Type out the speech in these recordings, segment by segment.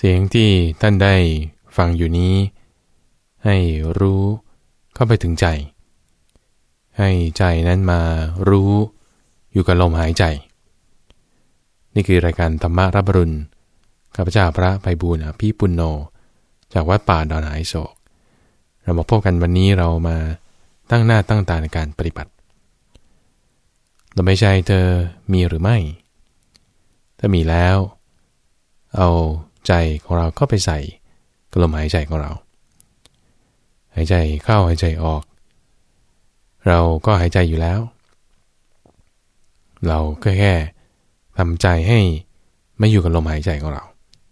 เสียงที่ท่านได้ฟังอยู่นี้ให้รู้เข้าไปถึงใจให้ใจนั้นมารู้อยู่กับลมหายใจนี่คือรายการธรรมรับอรุณข้าพเจ้าพระไพบูลย์อภิปุณโญจากวัดป่าดอนหายโศกเรามาพบกันวันนี้เรามาตั้งหน้าตั้งตาในการปฏิบัติลมหายใจเธอมีหรือไม่ถ้ามีแล้วเอาใจของเราเข้าไปใส่กับลมหายใจของเราหายใจเข้าหายใจออกเราก็หายใจอยู่แล้วเราก็แค่ทำใจให้ไม่อยู่กับลมหายใจของเรา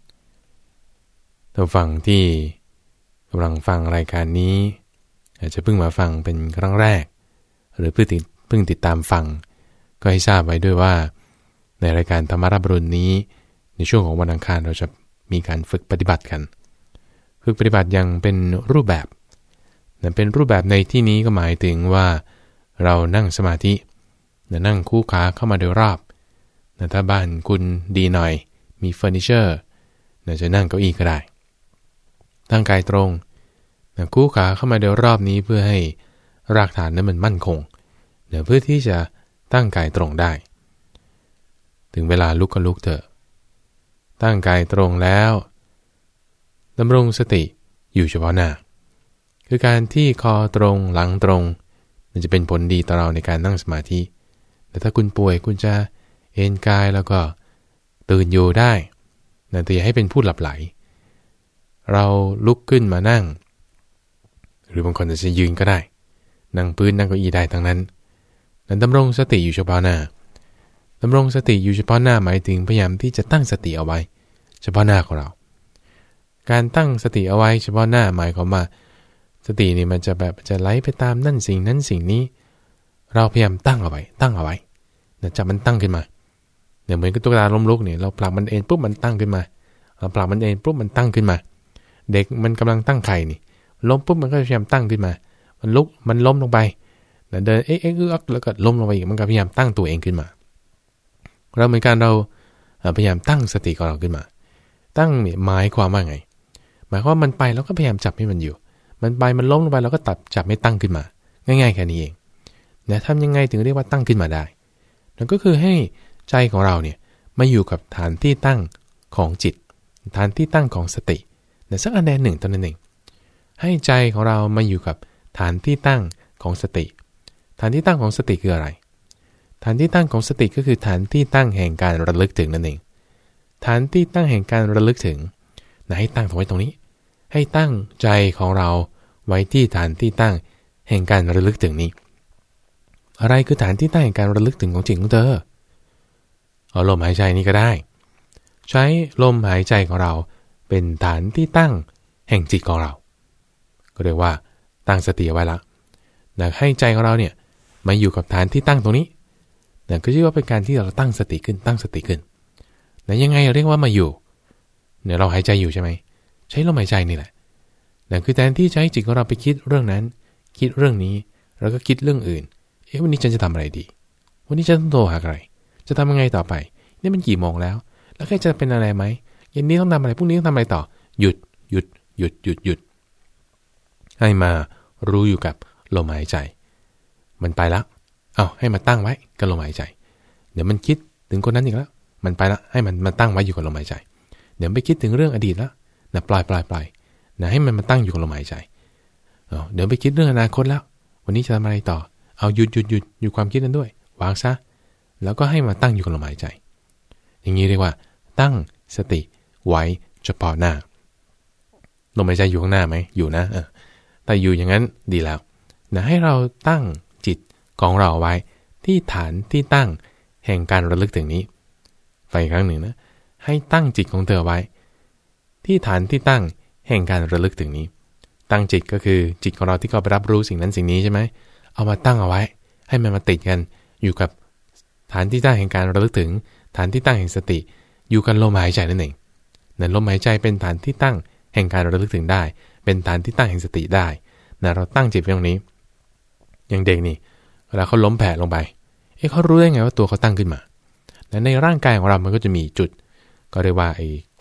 ท่านฟังที่กำลังฟังรายการนี้อาจจะเพิ่งมาฟังเป็นครั้งแรกหรือเพิ่งติดตามฟังก็ให้ทราบไว้ด้วยว่าในรายการธรรมรับอรุณนี้ในช่วงของวันอังคารเราจะมีการฝึกปฏิบัติกันฝึกปฏิบัติอย่างเป็นรูปแบบเป็นรูปแบบในที่นี้ก็หมายถึงว่าเรานั่งสมาธินั่งคู่ขาเข้ามาโดยรอบถ้าบ้านคุณดีหน่อยมีเฟอร์นิเจอร์จะนั่งเก้าอี้ก็ได้ตั้งกายตรงคู่ขาเข้ามาโดยรอบนี้เพื่อให้รากฐานนั้นมันมั่นคงเพื่อที่จะตั้งกายตรงได้ถึงเวลาลุกก็ลุกเถอะตั้งกายตรงแล้วดำรงสติอยู่เฉพาะหน้าคือการที่คอตรงหลังตรงมันจะเป็นผลดีต่อเราในการนั่งสมาธิแต่ถ้าคุณป่วยคุณจะเอนกายแล้วก็ตื่นอยู่ได้แต่อย่าให้เป็นผู้หลับไหลเราลุกขึ้นมานั่งหรือบางคนจะยืนก็ได้นั่งพื้นนั่งเก้าอี้ได้ทั้งนั้นดำรงสติอยู่เฉพาะหน้าดำรงสติอยู่เฉพาะหน้าหมายถึงพยายามที่จะตั้งสติเอาไว้เฉพาะหน้าของเราการตั้งสติเอาไว้เฉพาะหน้าหมายความว่าสตินี่มันจะจะไหลไปตามนั่นสิ่งนั้นสิ่งนี้เราพยายามตั้งเอาไว้จับมันตั้งขึ้นมาเหมือนกับตุ๊กตาล้มลุกเนี่ยเราผลักมันเองปุ๊บมันตั้งขึ้นมาเราผลักมันเองปุ๊บมันตั้งขึ้นมาเด็กมันกำลังตั้งไข่นี่ล้มปุ๊บมันก็พยายามตั้งขึ้นมามันลุกมันล้มลงไปเดินแล้วก็ล้มลงไปอีกมันก็พยายามตั้งตัวเองขึ้นมาเราเหมือนกันเราพยายามตั้งสติของเราขึ้นมาตั้งหมายความว่าไงหมายความว่ามันไปแล้วก็พยายามจับให้มันอยู่มันไปมันล้มลงไปเราก็จับให้ตั้งขึ้นมาง่ายๆแค่นี้เองทำยังไงถึงเรียกว่าตั้งขึ้นมาได้นั่นก็คือให้ใจของเราเนี่ยมาอยู่กับฐานที่ตั้งของจิตฐานที่ตั้งของสติสักอันใดหนึ่งเท่านั้นเองให้ใจของเรามาอยู่กับฐานที่ตั้งของสติฐานที่ตั้งของสติคืออะไรฐานที่ตั้งของสติก็คือฐานที่ตั้งแห่งการระลึกถึงนั่นเองฐานที่ตั้งแห่งการระลึกถึงให้ตั้งไว้ตรงนี้ให้ตั้งใจของเราไว้ที่ฐานที่ตั้งแห่งการระลึกถึงนี้อะไรคือฐานที่ตั้งแห่งการระลึกถึงของจิตของเธอเอาลมหายใจนี้ก็ได้ใช้ลมหายใจของเราเป็นฐานที่ตั้งแห่งจิตของเราก็เรียกว่าตั้งสติเอาไว้ละให้ใจของเราเนี่ยมาอยู่กับฐานที่ตั้งตรงนี้ก็ชื่อว่าเป็นการที่เราตั้งสติขึ้นยังไงเรียกว่ามาอยู่เราหายใจอยู่ใช่ไหมใช้ลมหายใจนี่แหละคือแทนที่ใช้จิตของเราไปคิดเรื่องนั้นคิดเรื่องนี้แล้วก็คิดเรื่องอื่นวันนี้ฉันจะทำอะไรดีวันนี้ฉันต้องโทรหาใครจะทำยังไงต่อไปนี่มันกี่โมงแล้วแค่จะเป็นอะไรไหมเย็นนี้ต้องทำอะไรพรุ่งนี้ต้องทำอะไรต่อหยุดให้มารู้อยู่กับลมหายใจมันไปแล้วให้มาตั้งไว้กับลมหายใจเดี๋ยวมันคิดถึงคนนั้นอีกแล้วมันไปแล้วให้มันมาตั้งไว้อยู่กับลมหายใจเดี๋ยวไปคิดถึงเรื่องอดีตแล้วปล่อยให้มันมาตั้งอยู่กับลมหายใจเดี๋ยวไปคิดเรื่องอนาคตแล้ววันนี้จะทำอะไรต่อหยุดความคิดนั้นด้วยวางซะแล้วก็ให้มาตั้งอยู่กับลมหายใจอย่างนี้เรียกว่าตั้งสติไว้เฉพาะหน้าลมหายใจอยู่ข้างหน้าไหมอยู่นะแต่อยู่อย่างนั้นดีแล้วให้เราตั้งจิตของเราไว้ที่ฐานที่ตั้งแห่งการระลึกถึงนี้ไปอีกครั้งหนึ่งนะให้ตั้งจิตของเธอไว้ที่ฐานที่ตั้งแห่งการระลึกถึงนี้ตั้งจิตก็คือจิตของเราที่เข้าไปรับรู้สิ่งนั้นสิ่งนี้ใช่ไหมเอามาตั้งเอาไว้ให้มันมาติดกันอยู่กับฐานที่ตั้งแห่งการระลึกถึงฐานที่ตั้งแห่งสติอยู่กันลมหายใจนั่นเองลมหายใจเป็นฐานที่ตั้งแห่งการระลึกถึงได้เป็นฐานที่ตั้งแห่งสติได้เราตั้งจิตไว้ตรงนี้อย่างเด็กนี่เวลาเขาล้มแผลลงไปเขารู้ได้ไงว่าตัวเขาตั้งขึ้นมาในร่างกายของเรามันก็จะมีจุดก็เรียกว่าไอ้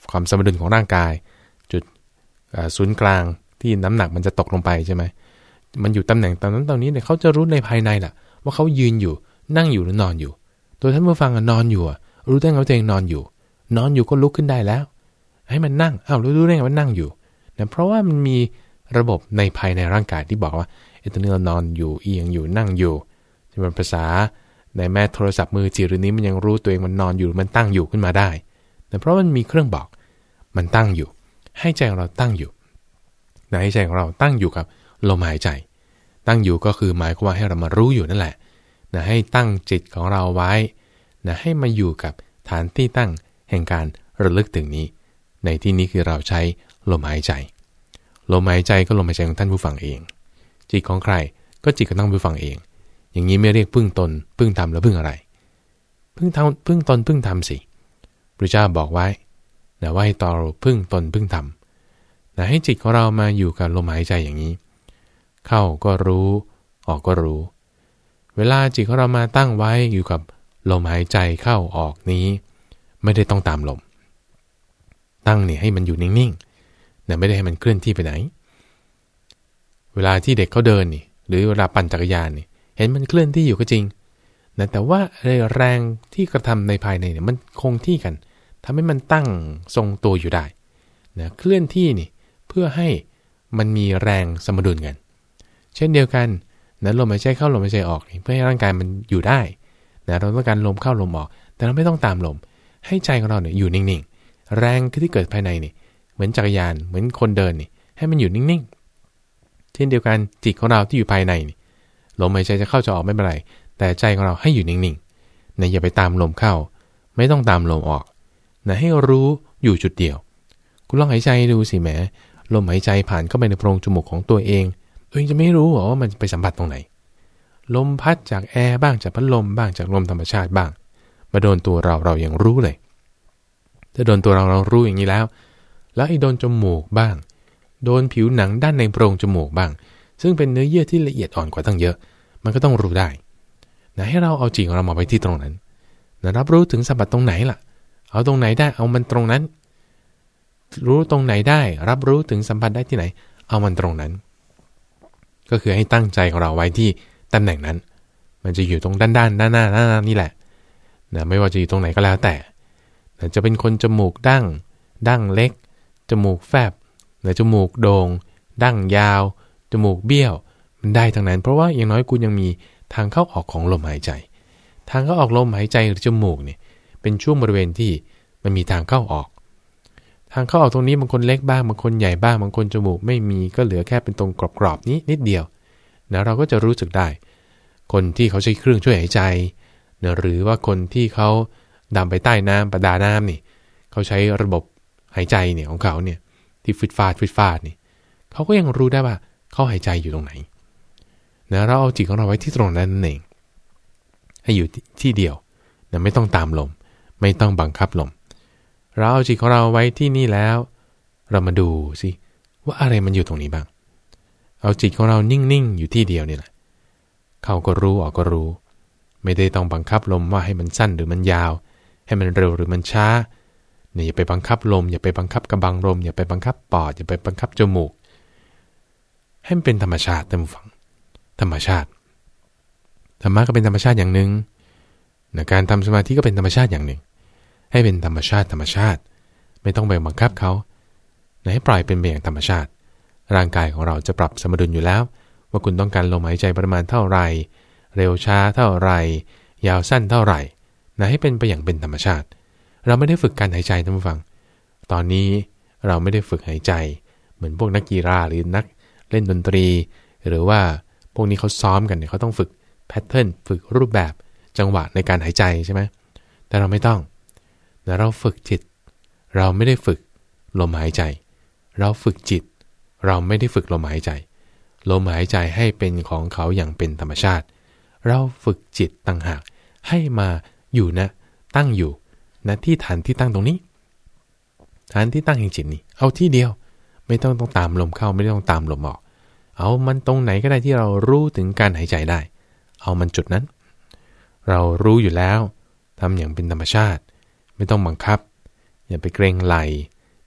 ความสมดุลของร่างกายจุดศูนย์กลางที่น้ำหนักมันจะตกลงไปใช่ไหมมันอยู่ตำแหน่งตรงนั้นตรงนี้เนี่ยเขาจะรู้ในภายในแหละว่าเขายืนอยู่นั่งอยู่หรือนอนอยู่ตัวท่านผู้ฟังนอนอยู่รู้ได้ไงว่าตัวเองนอนอยู่ก็ลุกขึ้นได้แล้วให้มันนั่งรู้ได้ไงว่านั่งอยู่นะเพราะว่ามันมีระบบในภายในร่างกายที่บอกว่าตอนนี้เรานอนอยู่เอียงอยู่นั่งอยู่จะเป็นภาษาในแม้โทรศัพท์มือถือหรือนี้มันยังรู้ตัวเองมันนอนอยู่มันตั้งอยู่ขึ้นมาได้แต่เพราะมันมีเครื่องบอกมันตั้งอยู่ให้ใจของเราตั้งอยู่นะให้ใจของเราตั้งอยู่กับลมหายใจตั้งอยู่ก็คือหมายความว่าให้เรามารู้อยู่นั่นแหละนะให้ตั้งจิตของเราไว้นะให้มาอยู่กับฐานที่ตั้งแห่งการระลึกถึงนี้ในที่นี้คือเราใช้ลมหายใจลมหายใจก็ลมหายใจของท่านผู้ฟังเองจิตของใครก็จิตของท่านผู้ฟังเองอย่างนี้ไม่เรียกพึ่งตนพึ่งธรรมแล้วพึ่งอะไรพึ่งตนพึ่งธรรมสิพระเจ้าบอกไว้นะว่าให้ต่อพึ่งตนพึ่งธรรมนะให้จิตของเรามาอยู่กับลมหายใจอย่างนี้เข้าก็รู้ออกก็รู้เวลาจิตของเรามาตั้งไว้อยู่กับลมหายใจเข้าออกนี้ไม่ได้ต้องตามลมตั้งเนี่ยให้มันอยู่นิ่งๆนะไม่ได้ให้มันเคลื่อนที่ไปไหนเวลาที่เด็กเขาเดินนี่หรือเวลาปั่นจักรยานนี่เห็นมันเคลื่อนที่อยู่ก็จริงนะแต่ว่าแรงที่กระทำในภายในเนี่ยมันคงที่กันทำให้มันตั้งทรงตัวอยู่ได้นะเคลื่อนที่นี่เพื่อให้มันมีแรงสมดุลกันเช่นเดียวกันนะลมหายใจเข้าลมหายใจออกเพื่อให้ร่างกายมันอยู่ได้นะเราต้องการลมเข้าลมออกแต่เราไม่ต้องตามลมให้ใจของเราเนี่ยอยู่นิ่งๆแรงที่เกิดภายในนี่เหมือนจักรยานเหมือนคนเดินนี่ให้มันอยู่นิ่งๆเช่นเดียวกันจิตของเราที่อยู่ภายในนี่ลมหายใจจะเข้าจะออกไม่เป็นไรแต่ใจของเราให้อยู่นิ่งๆนะอย่าไปตามลมเข้าไม่ต้องตามลมออกนะให้รู้อยู่จุดเดียวคุณลองหายใจดูสิแหมลมหายใจผ่านเข้าไปในโพรงจมูกของตัวเองจะไม่รู้หรอว่ามันไปสัมผัสตรงไหนลมพัดจากแอร์บ้างจากพัดลมบ้างจากลมธรรมชาติบ้างมาโดนตัวเรายังรู้เลยถ้าโดนตัวเรารู้อย่างนี้แล้วไอ้โดนจมูกบ้างโดนผิวหนังด้านในโพรงจมูกบ้างซึ่งเป็นเนื้อเยื่อที่ละเอียดอ่อนกว่าตั้งเยอะมันก็ต้องรู้ได้นะให้เราเอาจิตของเรามาไว้ที่ตรงนั้นนะรับรู้ถึงสัมผัสตรงไหนล่ะเอาตรงไหนได้เอามันตรงนั้นรู้ตรงไหนได้รับรู้ถึงสัมผัสได้ที่ไหนเอามันตรงนั้นก็คือให้ตั้งใจของเราไว้ที่ตำแหน่งนั้นมันจะอยู่ตรงด้านหน้านี่แหละนะไม่ว่าจะอยู่ตรงไหนก็แล้วแต่นะจะเป็นคนจมูกดั้งเล็กจมูกแฟบนะจมูกโด่งดั้งยาวจมูกเบี้ยวมันได้ทั้งนั้นเพราะว่าอย่างน้อยคุณยังมีทางเข้าออกของลมหายใจทางเข้าออกลมหายใจหรือจมูกเนี่ยเป็นช่วงบริเวณที่มันมีทางเข้าออกทางเข้าออกตรงนี้บางคนเล็กบ้างบางคนใหญ่บ้างบางคนจมูกไม่มีก็เหลือแค่เป็นตรงกรอบๆนี้นิดเดียวนะเราก็จะรู้สึกได้คนที่เขาใช้เครื่องช่วยหายใจนะหรือว่าคนที่เขาดำไปใต้น้ำประดาน้ำนี่เขาใช้ระบบหายใจเนี่ยของเขาเนี่ยที่ฟึดฟาดนี่เขาก็ยังรู้ได้ว่าเขาหายใจอยู่ตรงไหนนะเราเอาจิตของเราไว้ที่ตรงนั้นนั่นเองให้อยู่ที่เดียวนะไม่ต้องตามลมไม่ต้องบังคับลมเราเอาจิตของเราไว้ที่นี่แล้วเรามาดูสิว่าอะไรมันอยู่ตรงนี้บ้างเอาจิตของเรานิ่งๆอยู่ที่เดียวนี่แหละเข้าก็รู้ออกก็รู้ไม่ได้ต้องบังคับลมว่าให้มันสั้นหรือมันยาวให้มันเร็วหรือมันช้าเนี่ยอย่าไปบังคับลมอย่าไปบังคับกระบังลมอย่าไปบังคับปอดอย่าไปบังคับจมูกให้มันเป็นธรรมชาติท่านผู้ฟังธรรมชาติธรรมะก็เป็นธรรมชาติอย่างหนึ่งนะการทำสมาธิก็เป็นธรรมชาติอย่างหนึ่งให้เป็นธรรมชาติไม่ต้องไปบังคับเขาให้ปล่อยเป็นไปอย่างธรรมชาติร่างกายของเราจะปรับสมดุลอยู่แล้วว่าคุณต้องการลมหายใจประมาณเท่าไรเร็วช้าเท่าไรยาวสั้นเท่าไหร่นะให้เป็นไปอย่างเป็นธรรมชาติเราไม่ได้ฝึกการหายใจท่านผู้ฟังตอนนี้เราไม่ได้ฝึกหายใจเหมือนพวกนักกีฬาหรือนักเล่นดนตรีหรือว่าพวกนี้เขาซ้อมกันเนี่ยเขาต้องฝึกแพทเทิร์นฝึกรูปแบบจังหวะในการหายใจใช่ไหมแต่เราไม่ต้องแต่เราฝึกจิตเราไม่ได้ฝึกลมหายใจเราฝึกจิตเราไม่ได้ฝึกลมหายใจลมหายใจให้เป็นของเขาอย่างเป็นธรรมชาติเราฝึกจิตต่างหากให้มาอยู่นะตั้งอยู่ณที่ฐานที่ตั้งตรงนี้ฐานที่ตั้งแห่งจิตนี่เอาที่เดียวไม่ต้องตามลมเข้าไม่ต้องตามลมออกเอามันตรงไหนก็ได้ที่เรารู้ถึงการหายใจได้เอามันจุดนั้นเรารู้อยู่แล้วทำอย่างเป็นธรรมชาติไม่ต้องบังคับอย่าไปเกรงไหล่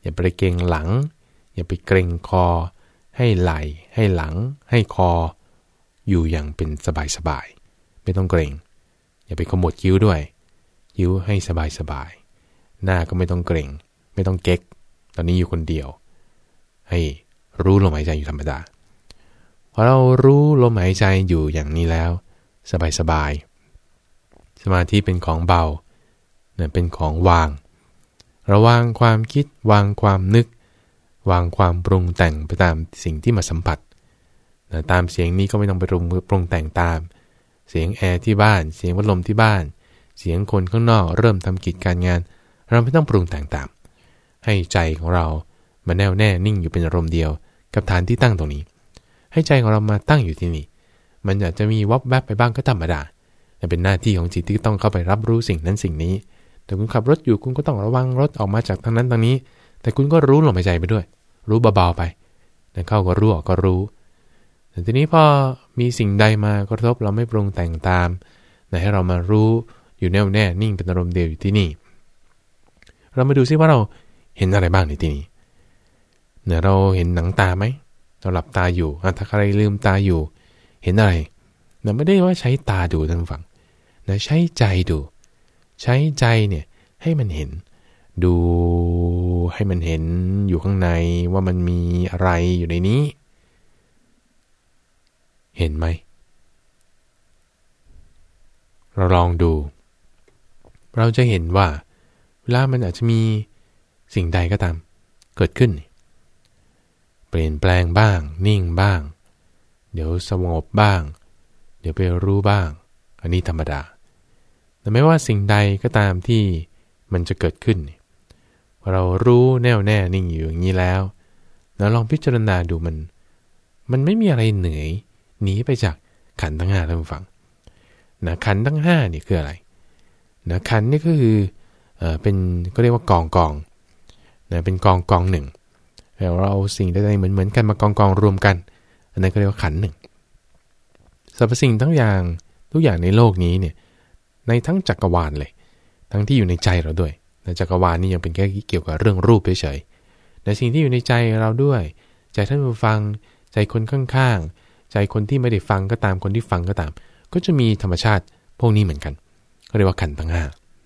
อย่าไปเกร็งหลังอย่าไปเกร็งคอให้ไหล่ให้หลังให้คออยู่อย่างเป็นสบายๆไม่ต้องเกร็งอย่าไปขมวดคิ้วด้วยคิ้วให้สบายๆหน้าก็ไม่ต้องเกร็งไม่ต้องเก๊กตอนนี้อยู่คนเดียวให้รู้ลมหายใจอยู่ธรรมดาพอเรารู้ลมหายใจอยู่อย่างนี้แล้วสบายๆสมาธิเป็นของเบาเนี่ยเป็นของวางระวางความคิดวางความนึกวางความปรุงแต่งไปตามสิ่งที่มาสัมผัสนะตามเสียงนี้ก็ไม่ต้องไปปรุงแต่งตามเสียงแอร์ที่บ้านเสียงพัดลมที่บ้านเสียงคนข้างนอกเริ่มทำกิจการงานเราไม่ต้องปรุงแต่งตามให้ใจของเรามาแน่วแน่นิ่งอยู่เป็นอารมณ์เดียวกับฐานที่ตั้งตรงนี้ให้ใจของเรามาตั้งอยู่ที่นี่มันอาจจะมีวับแวบไปบ้างก็ธรรมดาแต่เป็นหน้าที่ของจิตที่ต้องเข้าไปรับรู้สิ่งนั้นสิ่งนี้แต่คุณขับรถอยู่คุณก็ต้องระวังรถออกมาจากทางนั้นทางนี้แต่คุณก็รู้ลมหายใจไปด้วยรู้เบาๆไปเข้าก็รู้ออกก็รู้แต่ทีนี้พอมีสิ่งใดมากระทบเราไม่ปรุงแต่งตามให้เรามารู้อยู่แน่วแน่นิ่งเป็นอารมณ์เดียวอยู่ที่นี่เรามาดูซิว่าเราเห็นอะไรบ้างในที่นี้เนี่ยเราเห็นหนังตาไหมเราหลับตาอยู่ถ้าใครลืมตาอยู่เห็นอะไรเราไม่ได้ว่าใช้ตาดูท่านผู้ฟังนะใช้ใจดูใช้ใจเนี่ยให้มันเห็นดูให้มันเห็นอยู่ข้างในว่ามันมีอะไรอยู่ในนี้เห็นไหมเราลองดูเราจะเห็นว่าเวลามันอาจจะมีสิ่งใดก็ตามเกิดขึ้นเปลี่ยนแปลงบ้างนิ่งบ้างเดี๋ยวสงบบ้างเดี๋ยวไปรู้บ้างอันนี้ธรรมดาแต่ไม่ว่าสิ่งใดก็ตามที่มันจะเกิดขึ้นเรารู้แน่วแน่นิ่งอยู่อย่างนี้แล้วลองพิจารณาดูมันไม่มีอะไรเหนื่อยหนีไปจากขันธ์ทั้ง5ท่านผู้ฟังนะขันธ์ทั้ง5นี่คืออะไรนะขันธ์นี่ก็คือเป็นก็เรียกว่ากองนะเป็นกองหนึ่งแล้วเราเอาสิ่งใดๆเหมือนกันมากองรวมกันอันนั้นก็เรียกว่าขันธ์หนึ่งสรรพสิ่งทุกอย่างในโลกนี้เนี่ยในทั้งจักรวาลเลยทั้งที่อยู่ในใจเราด้วยในจักรวาลนี่ยังเป็นแค่เกี่ยวกับเรื่องรูปเฉยๆแต่สิ่งที่อยู่ในใจเราด้วยใจท่านผู้ฟังใจคนข้างๆใจคนที่ไม่ได้ฟังก็ตามคนที่ฟังก็ตามก็จะมีธรรมชาติพวกนี้เหมือนกันก็เรียกว่าขันธ์ทั้ง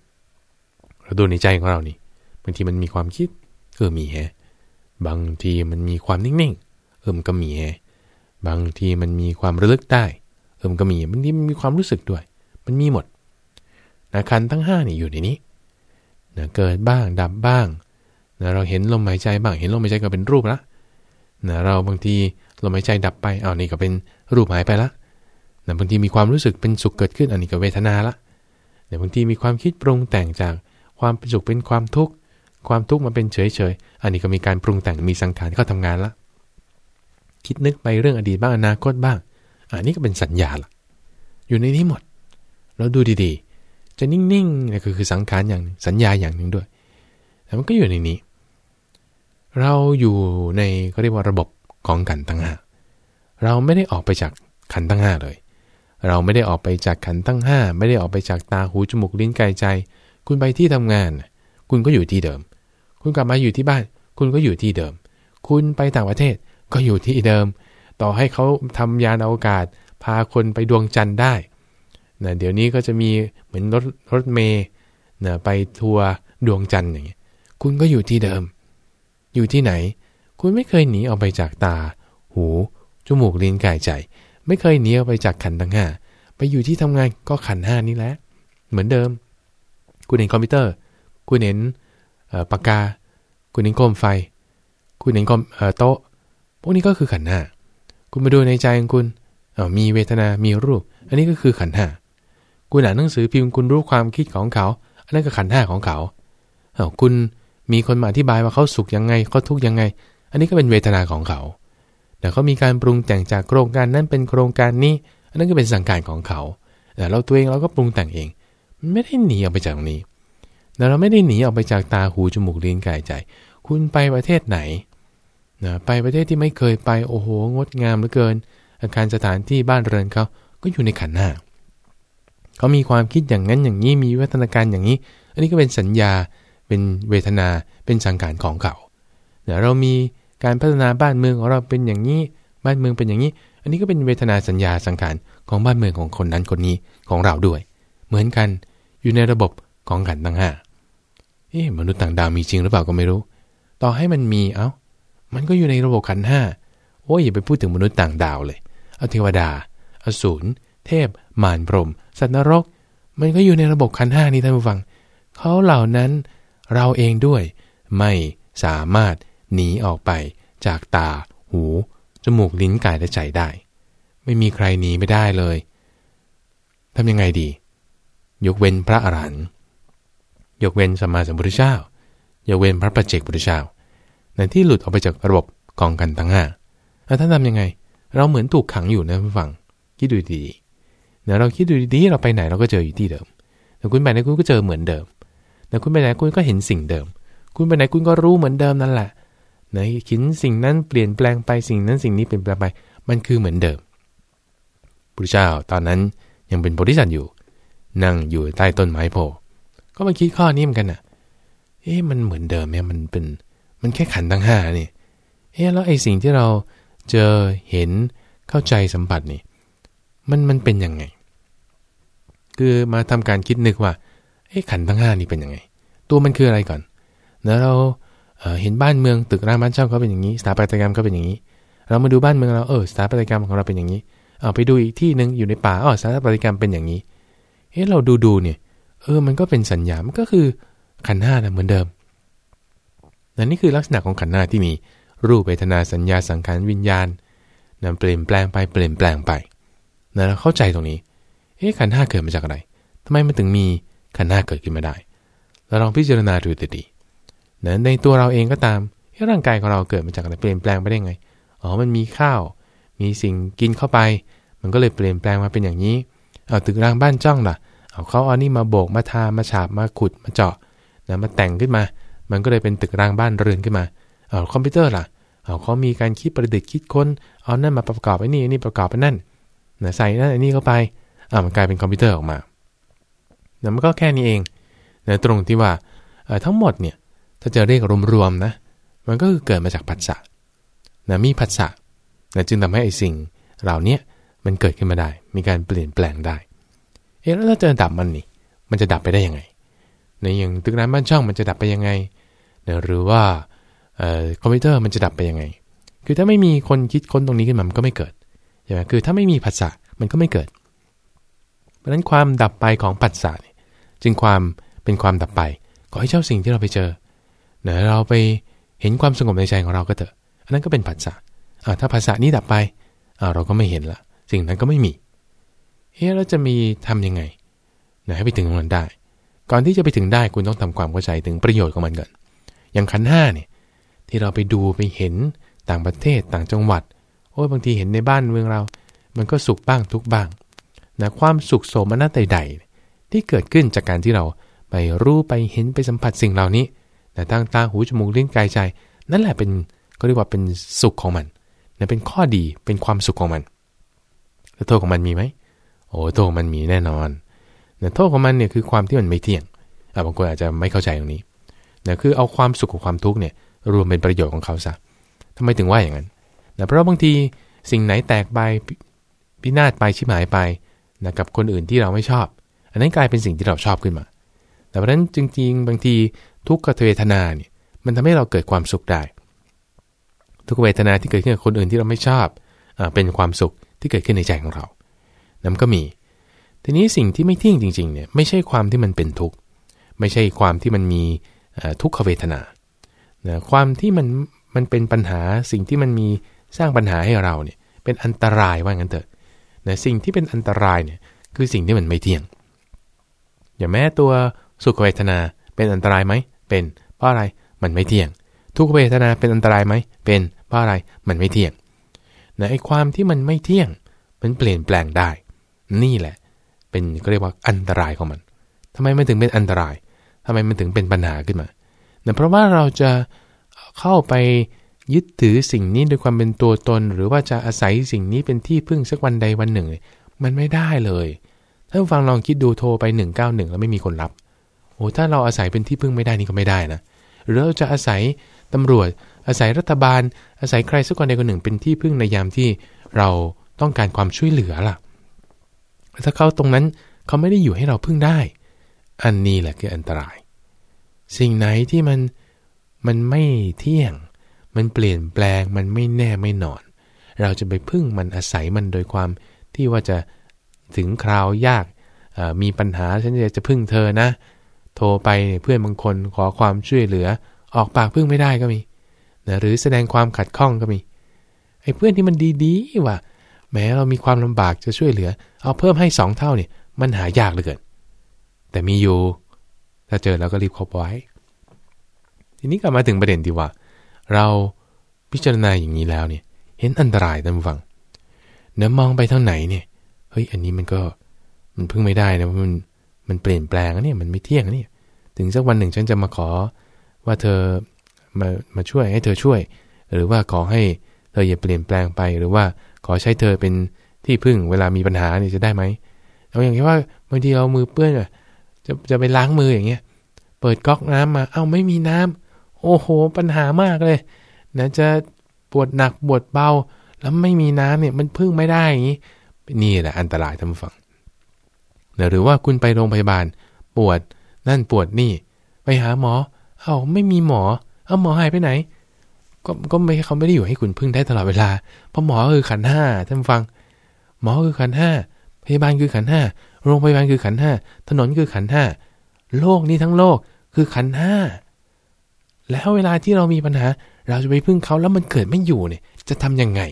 5เราดูในใจของเรานี่บางทีมันมีความคิดมีบางทีมันมีความนิ่งๆมันก็มีบางทีมันมีความระลึกได้มันก็มีบางทีมันมีความรู้สึกด้วยมันมีหมดนะขันธ์ทั้ง5นี่อยู่ในนี้นะเกิดบ้างดับบ้างนะเราเห็นลมหายใจบ้างเห็นลมหายใจก็เป็นรูปละนะเราบางทีลมหายใจดับไปนี่ก็เป็นรูปหายไปละนะบางทีมีความรู้สึกเป็นสุขเกิดขึ้นอันนี้ก็เวทนาละแต่บางทีมีความคิดปรุงแต่งจากความเป็นสุขเป็นความทุกข์มาเป็นเฉยๆอันนี้ก็มีการปรุงแต่งมีสังขารเข้าทำงานละคิดนึกไปเรื่องอดีตบ้างอนาคตบ้างอันนี้ก็เป็นสัญญาละอยู่ในนี้หมดเราดูดีๆจะนิ่งๆนี่คือสังขารอย่างสัญญาอย่างหนึ่งด้วยแต่มันก็อยู่ในนี้เราอยู่ในเขาเรียกว่าระบบของขันธ์ทั้ง5เราไม่ได้ออกไปจากขันธ์ทั้ง5เลยเราไม่ได้ออกไปจากขันธ์ทั้ง5ไม่ได้ออกไปจากตาหูจมูกลิ้นกายใจคุณไปที่ทำงานคุณก็อยู่ที่เดิมคุณกลับมาอยู่ที่บ้านคุณก็อยู่ที่เดิมคุณไปต่างประเทศก็อยู่ที่เดิมต่อให้เขาทำยานอวกาศพาคนไปดวงจันทร์ได้นะเดี๋ยวนี้ก็จะมีเหมือนรถเมล์นะไปทัวร์ดวงจันทร์อย่างเงี้ยคุณก็อยู่ที่เดิมอยู่ที่ไหนคุณไม่เคยหนีออกไปจากตาหูจมูกลิ้นกายใจไม่เคยหนีออกไปจากขันธ์ทั้ง5ไปอยู่ที่ทำงานก็ขันธ์5นี่แหละเหมือนเดิมคุณเห็นคอมพิวเตอร์คุณเห็นปากกาคุณเห็นโคมไฟคุณเห็นโต๊ะพวกนี้ก็คือขันธ์5คุณมาดูในใจของคุณมีเวทนามีรูปอันนี้ก็คือขันธ์5คุณอ่านหนังสือพิมพ์คุณรู้ความคิดของเขาอันนั้นก็ขันธ์5ของเขาคุณมีคนมาอธิบายว่าเขาสุขยังไงเขาทุกข์ยังไงอันนี้ก็เป็นเวทนาของเขาแต่เขามีการปรุงแต่งจากโครงการนั้นเป็นโครงการนี้อันนั้นก็เป็นสังขารของเขาแต่เราตัวเองเราก็ปรุงแต่งเองไม่ได้หนีออกไปจากตรงนี้แต่เราไม่ได้หนีออกไปจากตาหูจมูกลิ้นกายใจคุณไปประเทศไหนนะไปประเทศที่ไม่เคยไปโอ้โหงดงามเหลือเกินอาคารสถานที่บ้านเรือนเขาก็อยู่ในขันธ์5เขามีความคิดอย่างนั้นอย่างนี้มีวิวัฒนาการอย่างนี้อันนี้ก็เป็นสัญญาเป็นเวทนาเป็นสังขารของเขาเรามีการพัฒนาบ้านเมืองของเราเป็นอย่างนี้บ้านเมืองเป็นอย่างนี้อันนี้ก็เป็นเวทนาสัญญาสังขารของบ้านเมืองของคนนั้นคนนี้ของเราด้วยเหมือนกันอยู่ในระบบของขันธ์ทั้งห้ามนุษย์ต่างดาวมีจริงหรือเปล่าก็ไม่รู้ต่อให้มันมีมันก็อยู่ในระบบขันธ์ห้าโอ้ยอย่าไปพูดถึงมนุษย์ต่างดาวเลยเอาเทวดาอสูรเทพมารพรหมสัตว์นรกมันก็อยู่ในระบบขันธ์ห้านี่ท่านผู้ฟังเขาเหล่านั้นเราเองด้วยไม่สามารถหนีออกไปจากตาหูจมูกลิ้นกายและใจได้ไม่มีใครหนีไม่ได้เลยทำยังไงดียกเว้นพระอรหันต์ยกเว้นสัมมาสัมพุทธเจ้ายกเว้นพระปัจเจกพุทธเจ้านั่นที่หลุดออกไปจากระบบกองกันทั้งห้าแล้วท่านทำยังไงเราเหมือนถูกขังอยู่นะผู้ฟังคิดดูดีๆเดี๋ยวเราคิดดูดีๆเราไปไหนเราก็เจออยู่ที่เดิมแต่คุณไปไหนคุณก็เจอเหมือนเดิมแต่คุณไปไหนคุณก็เห็นสิ่งเดิมคุณไปไหนคุณก็รู้เหมือนเดิมนั่นแหละในขินสิ่งนั้นเปลี่ยนแปลงไปสิ่งนั้นสิ่งนี้เปลี่ยนแปลงไปมันคือเหมือนเดิมพุทธเจ้าตอนนั้นยังเป็นโพธิสัตว์อยู่นั่งอยู่ใต้ต้นไม้โพก็มาคิดข้อนี้เหมือนกันน่ะมันเหมือนเดิมเนี่ยมันแค่ขันธ์ทั้งห้านี่แล้วไอ้สิ่งที่เราเจอเห็นเข้าใจสัมผัสนี่มันเป็นยังไงคือมาทำการคิดนึกว่าขันธ์ทั้งห้านี่เป็นยังไงตัวมันคืออะไรก่อนแล้วเราเห็นบ้านเมืองตึกรามบ้านช่องเขาเป็นอย่างนี้สถาปัตยกรรมก็เป็นอย่างนี้เรามาดูบ้านเมืองเราสถาปัตยกรรมของเราเป็นอย่างนี้ไปดูอีกที่นึงอยู่ในป่าสถาปัตยกรรมเป็นอย่างนี้เราดูเนี่ยมันก็เป็นสัญญามันก็คือขันธ์ห้านะเหมือนเดิมนี่คือลักษณะของขันธ์ห้าที่มีรูปเวทนาสัญญาสังขารวิญญาณนั้นเปลี่ยนแปลงไปเราเข้าใจตรงนี้ขันธ์ห้าเกิดมาจากอะไรทำไมมันถึงมีขันธ์ห้าเกิดขึ้นมาได้เราลองพิจารณาดูดีๆในตัวเราเองก็ตามร่างกายของเราเกิดมาจากอะไรเปลี่ยนแปลงไปได้ไงมันมีข้าวมีสิ่งกินเข้าไปมันก็เลยเปลี่ยนแปลงมาเป็นอย่างนี้ตึกรางบ้านจ้องล่ะเขาเอานี่มาโบกมาทามาฉาบมาขุดมาเจาะมาแต่งขึ้นมามันก็เลยเป็นตึกรางบ้านเรือนขึ้นมาคอมพิวเตอร์ล่ะเขามีการคิดประดิษฐ์คิดค้นเอานั่นมาประกอบไอ้นี่ประกอบไอ้นั่นใส่นั่นไอ้นี่เข้าไปมันกลายเป็นคอมพิวเตอร์ออกมามันก็แค่นี้เองตรงที่ว่าทั้งหมดเนี่ยถ้าจะเรียกรวมๆนะมันก็คือเกิดมาจากผัสสะมีผัสสะจึงทำให้ไอ้สิ่งเหล่านี้มันเกิดขึ้นมาได้มีการเปลี่ยนแปลงได้แล้วถ้าจะดับมันจะดับไปได้ยังไงอย่างตึกน้ำบ้านช่องมันจะดับไปยังไงหรือว่าคอมพิวเตอร์มันจะดับไปยังไงคือถ้าไม่มีคนคิดค้นตรงนี้ขึ้นมามันก็ไม่เกิดใช่ไหมคือถ้าไม่มีผัสสะมันก็ไม่เกิดเพราะฉะนั้นความดับไปของผัสสะจึงเป็นความดับไปขอให้เจ้าสิ่งที่เราไปเจอเราไปเห็นความสงบในใจของเราก็เถอะอันนั้นก็เป็นผัสสะถ้าผัสสะนี้ดับไปเราก็ไม่เห็นละสิ่งนั้นก็ไม่มีแล้วจะมีทำยังไงให้ไปถึงตรงนั้นได้ก่อนที่จะไปถึงได้คุณต้องทำความเข้าใจถึงประโยชน์ของมันก่อนอย่างขันธ์ห้าเนี่ยที่เราไปดูไปเห็นต่างประเทศต่างจังหวัดบางทีเห็นในบ้านเมืองเรามันก็สุขบ้างทุกข์บ้างความสุขโสมนัสใดๆที่เกิดขึ้นจากการที่เราไปรู้ไปเห็นไปสัมผัสสิ่งเหล่านี้ทางตาหูจมูกลิ้นกายใจนั่นแหละเป็นก็เรียกว่าเป็นสุขของมันเป็นข้อดีเป็นความสุขของมันแล้วโทษของมันมีไหมโทษของมันมีแน่นอนโทษของมันเนี่ยคือความที่มันไม่เที่ยงบางคนอาจจะไม่เข้าใจตรงนี้คือเอาความสุขกับความทุกข์เนี่ยรวมเป็นประโยชน์ของเขาซะทำไมถึงว่าอย่างนั้นเพราะบางทีสิ่งไหนแตกไปพินาศไปชิบหายไปกับคนอื่นที่เราไม่ชอบอันนั้นกลายเป็นสิ่งที่เราชอบขึ้นมาแต่เพราะนั้นจริงๆบางทีทุกขเวทนาเนี่ยมันทำให้เราเกิดความสุขได้ทุกเวทนาที่เกิดขึ้นกับคนอื่นที่เราไม่ชอบเป็นความสุขที่เกิดขึ้นในใจของเรานั่นก็มีทีนี้สิ่งที่ไม่เที่ยงจริงๆเนี่ยไม่ใช่ความที่มันเป็นทุกข์ไม่ใช่ความที่มันมีทุกขเวทนาความที่มันเป็นปัญหาสิ่งที่มันมีสร้างปัญหาให้เราเนี่ยเป็นอันตรายว่างั้นเถอะสิ่งที่เป็นอันตรายเนี่ยคือสิ่งที่มันไม่เที่ยงอย่างแม้ตัวสุขเวทนาเป็นอันตรายไหมเป็นเพราะอะไรมันไม่เที่ยงทุกขเวทนาเป็นอันตรายไหมเป็นเพราะอะไรมันไม่เที่ยงไอ้ความที่มันไม่เที่ยงมันเปลี่ยนแปลงได้นี่แหละเป็นก็เรียกว่าอันตรายของมันทำไมมันถึงเป็นอันตรายทำไมมันถึงเป็นปัญหาขึ้นมาเพราะว่าเราจะเข้าไปยึดถือสิ่งนี้ด้วยความเป็นตัวตนหรือว่าจะอาศัยสิ่งนี้เป็นที่พึ่งสักวันใดวันหนึ่งมันไม่ได้เลยถ้าฟังลองคิดดูโทรไป191แล้วไม่มีคนรับถ้าเราอาศัยเป็นที่พึ่งไม่ได้นี่ก็ไม่ได้นะหรือเราจะอาศัยตำรวจอาศัยรัฐบาลอาศัยใครสักคนใดคนหนึ่งเป็นที่พึ่งในยามที่เราต้องการความช่วยเหลือล่ะถ้าเขาตรงนั้นเขาไม่ได้อยู่ให้เราพึ่งได้อันนี้แหละคืออันตรายสิ่งไหนที่มันไม่เที่ยงมันเปลี่ยนแปลงมันไม่แน่ไม่นอนเราจะไปพึ่งมันอาศัยมันโดยความที่ว่าจะถึงคราวยากมีปัญหาฉันจะพึ่งเธอนะโทรไปเพื่อนบางคนขอความช่วยเหลือออกปากพึ่งไม่ได้ก็มีนะหรือแสดงความขัดข้องก็มีไอ้เพื่อนที่มันดีๆว่าแม้เรามีความลำบากจะช่วยเหลือเอาเพิ่มให้2 เท่าเนี่ยมันหายากเหลือเกินแต่มีอยู่ถ้าเจอแล้วก็รีบคบไว้ทีนี้กลับมาถึงประเด็นที่ว่าเราพิจารณาอย่างนี้แล้วเนี่ยเห็นอันตรายท่านผู้ฟังเนื้อมองไปทางไหนเนี่ยเฮ้ยอันนี้มันพึ่งไม่ได้นะมันเปลี่ยนแปลงเนี่ยมันไม่เที่ยงเนี่ยถึงสักวันหนึ่งฉันจะมาขอว่าเธอมาช่วยให้เธอช่วยหรือว่าขอให้เธออย่าเปลี่ยนแปลงไปหรือว่าขอใช้เธอเป็นที่พึ่งเวลามีปัญหาเนี่ยจะได้ไหมเอาอย่างที่ว่าบางทีเรามือเปื้อนจะไปล้างมืออย่างเงี้ยเปิดก๊อกน้ำมาเอ้าไม่มีน้ำโอ้โหปัญหามากเลยนะจะปวดหนักปวดเบาแล้วไม่มีน้ำเนี่ยมันพึ่งไม่ได้อย่างนี้นี่แหละอันตรายท่านผู้ฟังหรือว่าคุณไปโรงพยาบาลปวดนั่นปวดนี่ไปหาหมอเอ้าไม่มีหมอหมอหายไปไหนก็ไม่เขาไม่ได้อยู่ให้คุณพึ่งได้ตลอดเวลาเพราะหมอคือขันธ์ห้าท่านฟังหมอคือขันธ์ห้าพยาบาลคือขันธ์ห้าโรงพยาบาลคือขันธ์ห้าถนนคือขันธ์ห้าโลกนี้ทั้งโลกคือขันธ์ห้าแล้วเวลาที่เรามีปัญหาเราจะไปพึ่งเขาแล้วมันเกิดไม่อยู่เนี่ยจะทำยังไง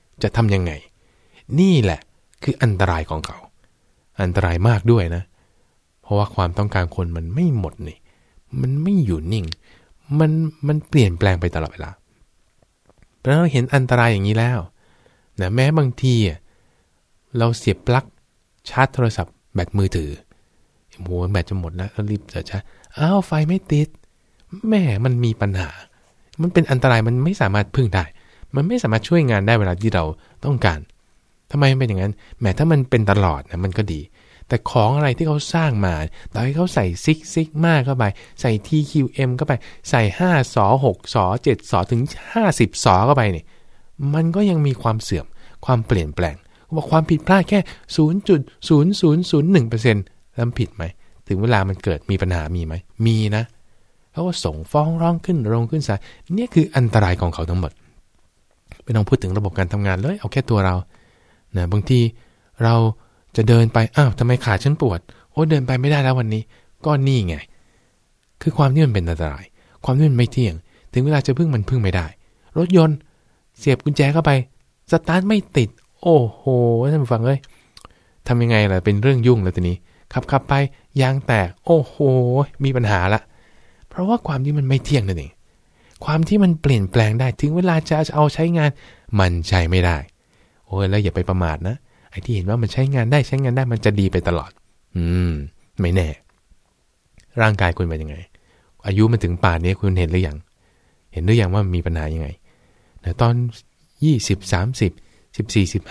นี่แหละคืออันตรายของเขาอันตรายมากด้วยนะเพราะว่าความต้องการคนมันไม่หมดนี่มันไม่อยู่นิ่งมันเปลี่ยนแปลงไปตลอดเวลาเพราะเราเห็นอันตรายอย่างนี้แล้วนะแม้บางทีเราเสียบปลั๊กชาร์จโทรศัพท์แบตมือถือโอ้โหแบตจะหมดแล้วรีบจะชาร์จอ้าวไฟไม่ติดแม่มันมีปัญหามันเป็นอันตรายมันไม่สามารถพึ่งได้มันไม่สามารถช่วยงานได้เวลาที่เราต้องการทำไมเป็นอย่างนั้นแม้ถ้ามันเป็นตลอดนะมันก็ดีแต่ของอะไรที่เขาสร้างมาต่อให้เขาใส่ซิกมากเข้าไปใส่ TQM เข้าไปใส่5 สอ 6 สอ 7 สอถึง50 สอเข้าไปเนี่ยมันก็ยังมีความเสื่อมความเปลี่ยนแปลงว่าความผิดพลาดแค่ 0.0001% แล้วผิดไหมถึงเวลามันเกิดมีปัญหามีไหมมีนะเขาก็ส่งฟ้องร้องขึ้นโรงขึ้นศาลนี่คืออันตรายของเขาทั้งหมดไม่ต้องพูดถึงระบบการทำงานเลยเอาแค่ตัวเรานะบางทีเราจะเดินไปอ้าวทำไมขาฉันปวดโอ้เดินไปไม่ได้แล้ววันนี้ก็นี่ไงคือความที่มันเป็นอันตรายความที่มันไม่เที่ยงถึงเวลาจะพึ่งมันพึ่งไม่ได้รถยนต์เสียบกุญแจเข้าไปสตาร์ทไม่ติดโอ้โหท่านผู้ฟังเอ้ยทำยังไงล่ะเป็นเรื่องยุ่งแล้วทีนี้ขับไปยางแตกโอ้โหมีปัญหาละเพราะว่าความที่มันไม่เที่ยงนั่นเองความที่มันเปลี่ยนแปลงได้ถึงเวลาจะเอาใช้งานมันใช้ไม่ได้โอ้ยแล้วอย่าไปประมาทนะไอ้ที่เห็นว่ามันใช้งานได้มันจะดีไปตลอดไม่แน่ร่างกายคุณเป็นยังไงอายุมันถึงป่านนี้คุณเห็นหรือยังว่ามีปัญหายังไงนะตอน20 30 14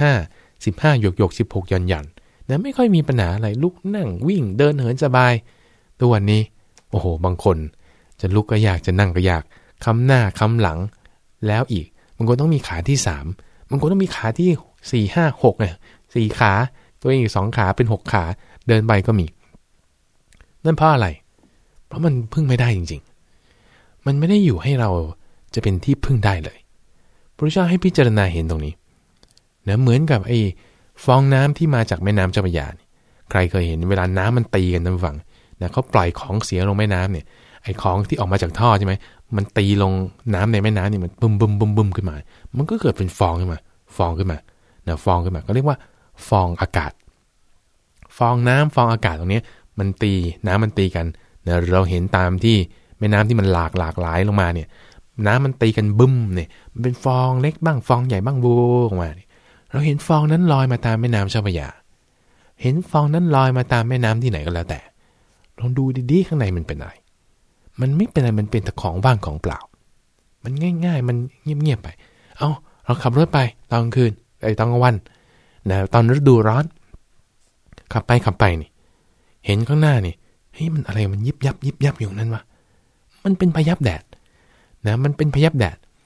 15หยก16หย่อนนะไม่ค่อยมีปัญหาอะไรลุกนั่งวิ่งเดินเหินสบายตัววันนี้โอ้โหบางคนจะลุกก็ยากจะนั่งก็ยากค้ำหน้าค้ำหลังแล้วอีกบางคนต้องมีขาที่3บางคนต้องมีขาที่4 5 6เนี่ย4ขาตัวเองอีก2ขาเป็น6ขาเดินไปก็มีนั่นเพราะอะไรเพราะมันพึ่งไม่ได้จริงๆมันไม่ได้อยู่ให้เราจะเป็นที่พึ่งได้เลยพระเจ้าให้พิจารณาเห็นตรงนี้นะเหมือนกับไอ้ฟองน้ำที่มาจากแม่น้ำเจ้าพระยาใครเคยเห็นเวลาน้ำมันตีกันท่านฟังนะเขาปล่อยของเสียลงแม่น้ำเนี่ยไอ้ของที่ออกมาจากท่อใช่ไหมมันตีลงน้ำในแม่น้ำนี่มันบึมขึ้นมามันก็เกิดเป็นฟองขึ้นมานะฟองขึ้นมาก็เรียกว่าฟองอากาศฟองน้ำฟองอากาศตรงนี้มันตีน้ำมันตีกันนะเราเห็นตามที่แม่น้ำที่มันหลากหลายลงมาเนี่ยน้ำมันตีกันบึ้มเนี่ยมันเป็นฟองเล็กบ้างฟองใหญ่บ้างบูออกมาเราเห็นฟองนั้นลอยมาตามแม่น้ำเจ้าพระยาเห็นฟองนั้นลอยมาตามแม่น้ำที่ไหนก็แล้วแต่ลองดูดีๆข้างในมันเป็นอะไรมันไม่เป็นอะไรมันเป็นแต่ของว่างของเปล่ามันง่ายๆมันเงียบๆไปเราขับรถไปตอนกลางคืนตอนกลางวันนะตอนฤดูร้อนขับไปนี่เห็นข้างหน้านี่เฮ้ยมันอะไรมันยิบยับอยู่นั้นวะมันเป็นพยับแดดนะมันเป็นพยับแดด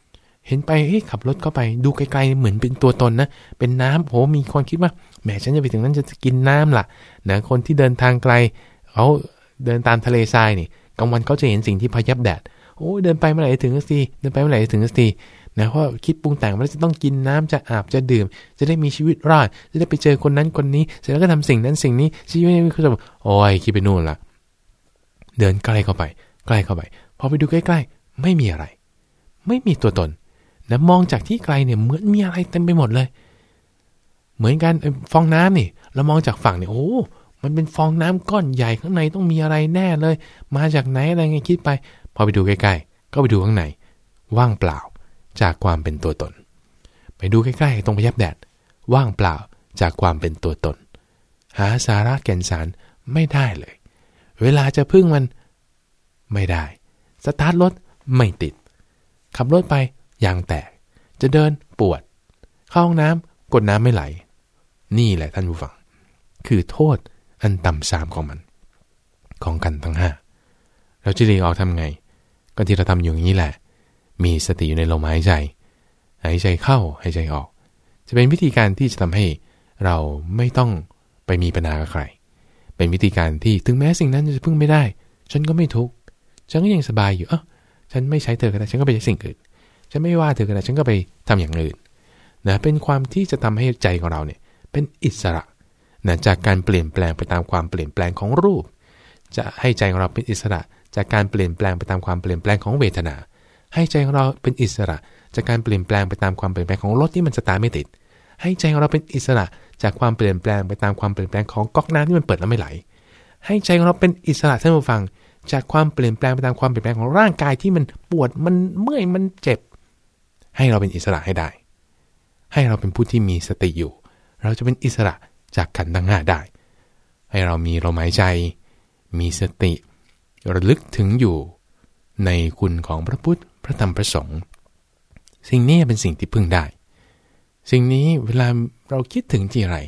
เห็นไปขับรถเข้าไปดูไกลๆเหมือนเป็นตัวตนนะเป็นน้ำโหมีคนคิดว่าแหมฉันจะไปถึงนั้นจะกินน้ำล่ะนะคนที่เดินทางไกลเขาเดินตามทะเลทรายนี่กลางวันเขาจะเห็นสิ่งที่พยับแดดโอ้เดินไปเมื่อไหร่ถึงสักทีเดินไปเมื่อไหร่ถึงสักทีนะเพราะคิดปรุงแต่งว่าจะต้องกินน้ำจะอาบจะดื่มจะได้มีชีวิตรอดจะได้ไปเจอคนนั้นคนนี้เสร็จแล้วก็ทำสิ่งนั้นสิ่งนี้ชีวิตนี้คือแบบโอ้ยคิดไปนู่นละเดินใกล้เข้าไปพอไปดูใกล้ๆไม่มีอะไรไม่มีตัวตนนะมองจากที่ไกลเนี่ยเหมือนมีอะไรเต็มไปหมดเลยเหมือนกันฟองน้ำนี่เรามองจากฝั่งเนี่ยโอ้มันเป็นฟองน้ำก้อนใหญ่ข้างในต้องมีอะไรแน่เลยมาจากไหนอะไรไงคิดไปพอไปดูใกล้ๆก็ไปดูข้างในว่างเปล่าจากความเป็นตัวตนไปดูใกล้ๆตรงพยับแดดว่างเปล่าจากความเป็นตัวตนหาสาระแก่นสารไม่ได้เลยเวลาจะพึ่งมันไม่ได้สตาร์ทรถไม่ติดขับรถไปยางแตกจะเดินปวดเข้าห้องน้ำกดน้ำไม่ไหลนี่แหละท่านผู้ฟังคือโทษอันต่ำทรามของมันของกันทั้งห้าเราจะหลีกออกทำไงก็ที่เราทำอยู่อย่างนี้แหละมีสติอยู่ในลมหายใจเข้าหายใจออกจะเป็นวิธีการที่จะทำให้เราไม่ต้องไปมีปัญหากับใครเป็นวิธีการที่ถึงแม้สิ่งนั้นจะพึ่งไม่ได้ฉันก็ไม่ทุกข์ฉันก็ยังสบายอยู่ฉันไม่ใช้เธอก็ได้ฉันก็ไปใช้สิ่งอื่นฉันไม่ว่าเธอก็ได้ฉันก็ไปทำอย่างอื่นนะเป็นความที่จะทำให้ใจของเราเนี่ยเป็นอิสระนะจากการเปลี่ยนแปลงไปตามความเปลี่ยนแปลงของรูปจะให้ใจของเราเป็นอิสระจากการเปลี่ยนแปลงไปตามความเปลี่ยนแปลงของเวทนาให้ใจของเราเป็นอิสระจากการเปลี่ยนแปลงไปตามความเปลี่ยนแปลงของรถที่มันสตาร์ทไม่ติดให้ใจของเราเป็นอิสระจากความเปลี่ยนแปลงไปตามความเปลี่ยนแปลงของก๊อกน้ำที่มันเปิดแล้วไม่ไหลให้ใจของเราเป็นอิสระท่านผู้ฟังจากความเปลี่ยนแปลงไปตามความเปลี่ยนแปลงของร่างกายที่มันปวดมันเมื่อยมันเจ็บให้เราเป็นอิสระให้ได้ให้เราเป็นผู้ที่มีสติอยู่เราจะเป็นอิสระจากขันธ์ทั้งห้าได้ให้เรามีลมหายใจมีสติระลึกถึงอยู่ในคุณของพระพุทธพระธรรมพระสงฆ์สิ่งนี้เป็นสิ่งที่พึ่งได้สิ่งนี้เวลาเราคิดถึงทีไร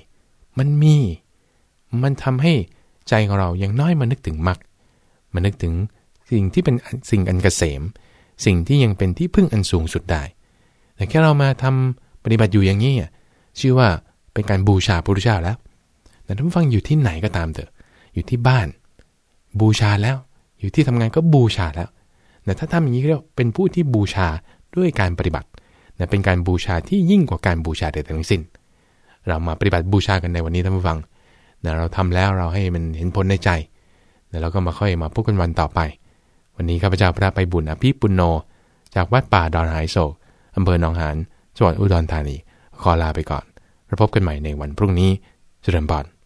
มันทำให้ใจของเราอย่างน้อยมานึกถึงมรรคมานึกถึงสิ่งที่เป็นสิ่งอันเกษมสิ่งที่ยังเป็นที่พึ่งอันสูงสุดได้แต่แค่เรามาทำปฏิบัติอยู่อย่างนี้ชื่อว่าเป็นการบูชาพระพุทธเจ้าแล้วแต่ท่านฟังอยู่ที่ไหนก็ตามเถอะอยู่ที่บ้านบูชาแล้วอยู่ที่ทำงานก็บูชาแล้วแต่ถ้าทำอย่างนี้เรียกเป็นผู้ที่บูชาด้วยการปฏิบัติเป็นการบูชาที่ยิ่งกว่าการบูชาใดๆทั้งสิ้นเรามาปฏิบัติบูชากันในวันนี้ท่านผู้ฟังเราทำแล้วเราให้มันเห็นผลในใจแล้วเราก็มาค่อยมาพบกันวันต่อไปวันนี้ข้าพเจ้าพระไพบุญอภิปุณโญจากวัดป่าดอนหายโศกอำเภอหนองหานจังหวัดอุดรธานีขอลาไปก่อนแล้วพบกันใหม่ในวันพรุ่งนี้เจริญพร